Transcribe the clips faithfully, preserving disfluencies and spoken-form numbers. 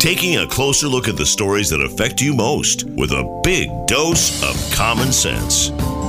taking a closer look at the stories that affect you most with a big dose of common sense.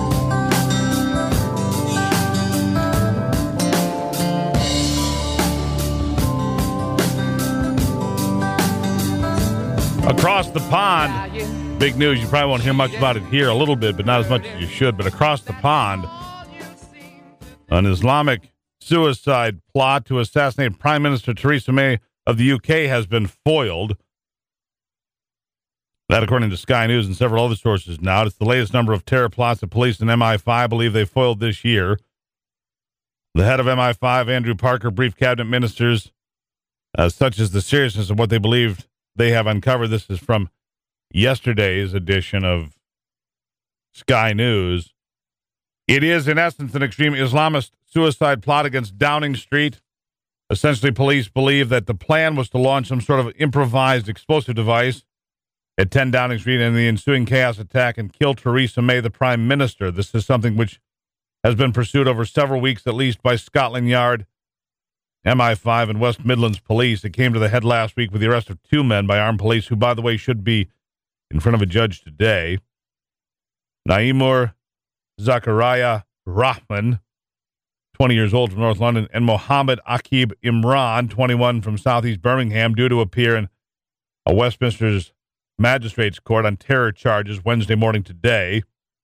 Across the pond, big news. You probably won't hear much about it here, a little bit, but not as much as you should. But across the pond, an Islamic suicide plot to assassinate Prime Minister Theresa May of the U K has been foiled. That, according to Sky News and several other sources now. It's the latest number of terror plots that police and M I five believe they foiled this year. The head of M I five, Andrew Parker, briefed cabinet ministers, uh, such as the seriousness of what they believed they have uncovered. This is from yesterday's edition of Sky News. It is, in essence, an extreme Islamist suicide plot against Downing Street. Essentially, police believe that the plan was to launch some sort of improvised explosive device at ten Downing Street and the ensuing chaos attack and kill Theresa May, the Prime Minister. This is something which has been pursued over several weeks, at least, by Scotland Yard, M I five, and West Midlands Police. It came to the head last week with the arrest of two men by armed police who, by the way, should be in front of a judge today. Naimur Zakaria Rahman, twenty years old, from North London, and Mohammed Akib Imran, twenty-one, from southeast Birmingham, due to appear in a Westminster's Magistrates Court on terror charges Wednesday morning today.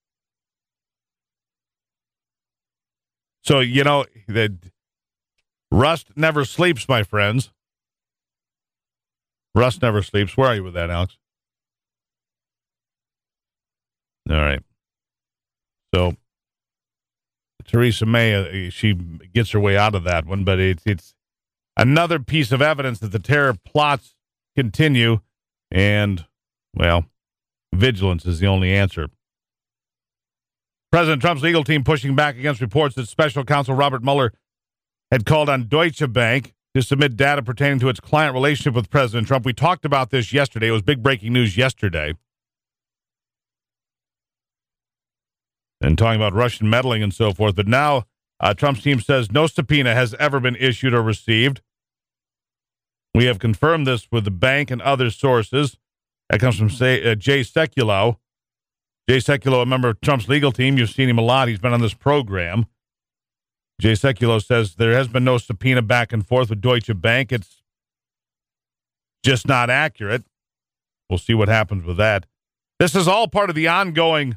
So, you know, the Rust never sleeps, my friends. Rust never sleeps. Where are you with that, Alex? All right. So, Theresa May, uh, she gets her way out of that one, but it's it's another piece of evidence that the terror plots continue, and, well, vigilance is the only answer. President Trump's legal team pushing back against reports that Special Counsel Robert Mueller had called on Deutsche Bank to submit data pertaining to its client relationship with President Trump. We talked about this yesterday. It was big breaking news yesterday. And talking about Russian meddling and so forth. But now uh, Trump's team says no subpoena has ever been issued or received. We have confirmed this with the bank and other sources. That comes from say, uh, Jay Sekulow. Jay Sekulow, a member of Trump's legal team. You've seen him a lot. He's been on this program. Jay Sekulow says there has been no subpoena back and forth with Deutsche Bank. It's just not accurate. We'll see what happens with that. This is all part of the ongoing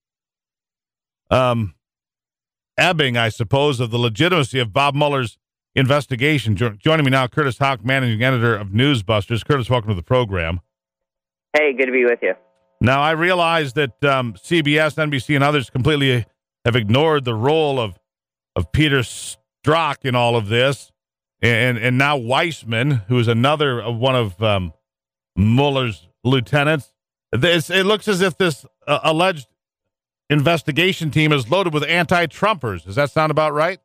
um, ebbing, I suppose, of the legitimacy of Bob Mueller's investigation. Jo- joining me now, Curtis Houck, managing editor of Newsbusters. Curtis, welcome to the program. Hey, good to be with you. Now, I realize that um, C B S, N B C, and others completely have ignored the role of of Peter Strzok in all of this, and and now Weissman, who is another of one of um, Mueller's lieutenants. This, it looks as if this uh, alleged investigation team is loaded with anti-Trumpers. Does that sound about right?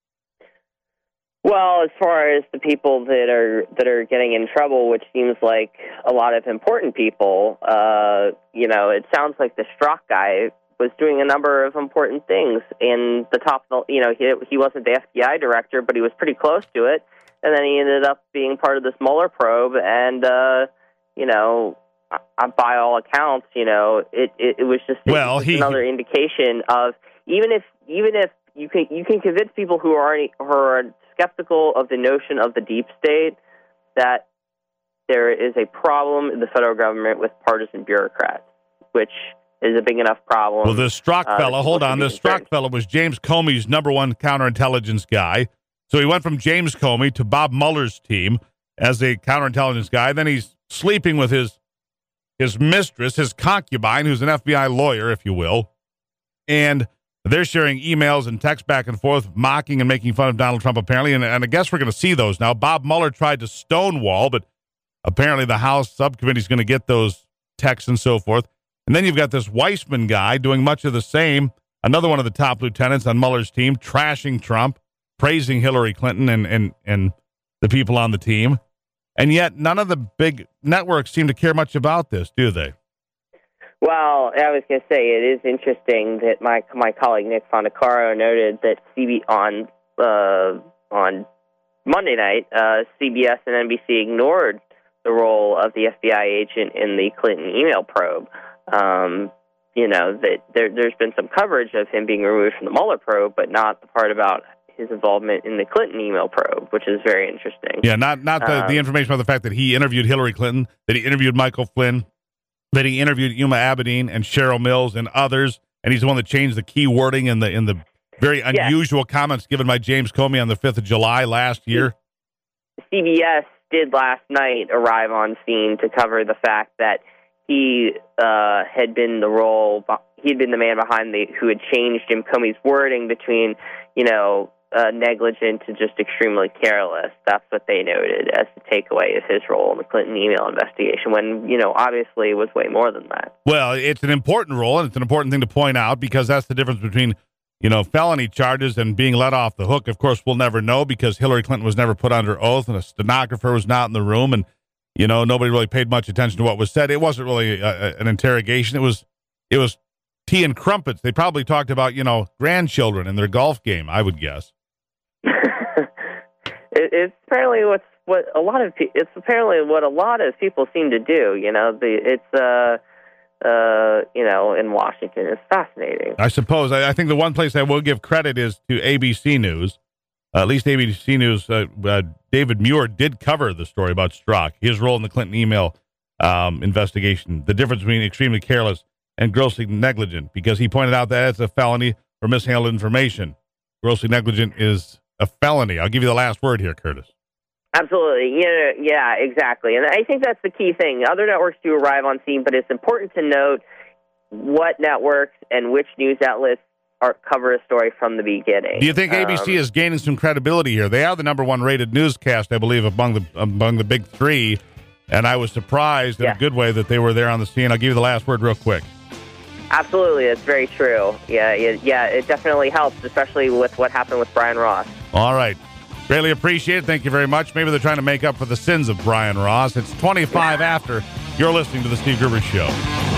Well, as far as the people that are that are getting in trouble, which seems like a lot of important people, uh, you know, it sounds like the Strzok guy was doing a number of important things in the top, you know, he, he wasn't the F B I director, but he was pretty close to it. And then he ended up being part of this Mueller probe. And, uh, you know, by all accounts, you know, it, it, it was just, well, it was he, another indication of, even if, even if you can, you can convince people who are, who are skeptical of the notion of the deep state, that there is a problem in the federal government with partisan bureaucrats, which is a big enough problem. Well, this Strzok uh, fellow, hold on, this concerned. Strzok fellow was James Comey's number one counterintelligence guy. So he went from James Comey to Bob Mueller's team as a counterintelligence guy. Then he's sleeping with his his mistress, his concubine, who's an F B I lawyer, if you will. And they're sharing emails and texts back and forth, mocking and making fun of Donald Trump, apparently. And, and I guess we're going to see those now. Bob Mueller tried to stonewall, but apparently the House subcommittee is going to get those texts and so forth. And then you've got this Weissman guy doing much of the same, another one of the top lieutenants on Mueller's team, trashing Trump, praising Hillary Clinton and, and, and the people on the team. And yet none of the big networks seem to care much about this, do they? Well, I was going to say, it is interesting that my my colleague Nick Fondacaro noted that C B on uh, on Monday night, uh, C B S and N B C ignored the role of the F B I agent in the Clinton email probe. Um, you know, that there, there's been some coverage of him being removed from the Mueller probe, but not the part about his involvement in the Clinton email probe, which is very interesting. Yeah, not not the, um, the information about the fact that he interviewed Hillary Clinton, that he interviewed Michael Flynn, that he interviewed Huma Abedin and Cheryl Mills and others, and he's the one that changed the key wording in the in the very unusual yeah. comments given by James Comey on the fifth of July last year. C B S did last night arrive on scene to cover the fact that he uh, had been the role, he had been the man behind the, who had changed Jim Comey's wording between, you know, uh, negligent to just extremely careless. That's what they noted as the takeaway of his role in the Clinton email investigation, when, you know, obviously it was way more than that. Well, it's an important role, and it's an important thing to point out, because that's the difference between, you know, felony charges and being let off the hook. Of course, we'll never know, because Hillary Clinton was never put under oath, and a stenographer was not in the room, and, you know, nobody really paid much attention to what was said. It wasn't really a, a, an interrogation. It was, it was tea and crumpets. They probably talked about, you know, grandchildren in their golf game, I would guess. it, it's apparently what's what a lot of pe- it's apparently what a lot of people seem to do. You know, the it's uh uh you know in Washington. It's fascinating. I suppose. I, I think the one place I will give credit is to A B C News. Uh, at least A B C News. Uh, uh, David Muir did cover the story about Strzok, his role in the Clinton email um, investigation, the difference between extremely careless and grossly negligent, because he pointed out that it's a felony for mishandled information. Grossly negligent is a felony. I'll give you the last word here, Curtis. Absolutely. Yeah, yeah, exactly. And I think that's the key thing. Other networks do arrive on scene, but it's important to note what networks and which news outlets are, cover a story from the beginning. Do you think A B C um, is gaining some credibility here? They are the number one rated newscast, I believe, among the among the big three, and I was surprised in yeah. a good way that they were there on the scene. I'll give you the last word real quick. Absolutely, that's very true. Yeah, it, yeah, it definitely helps, especially with what happened with Brian Ross. All right. Greatly appreciate it. Thank you very much. Maybe they're trying to make up for the sins of Brian Ross. It's twenty-five after. You're listening to The Steve Gruber Show.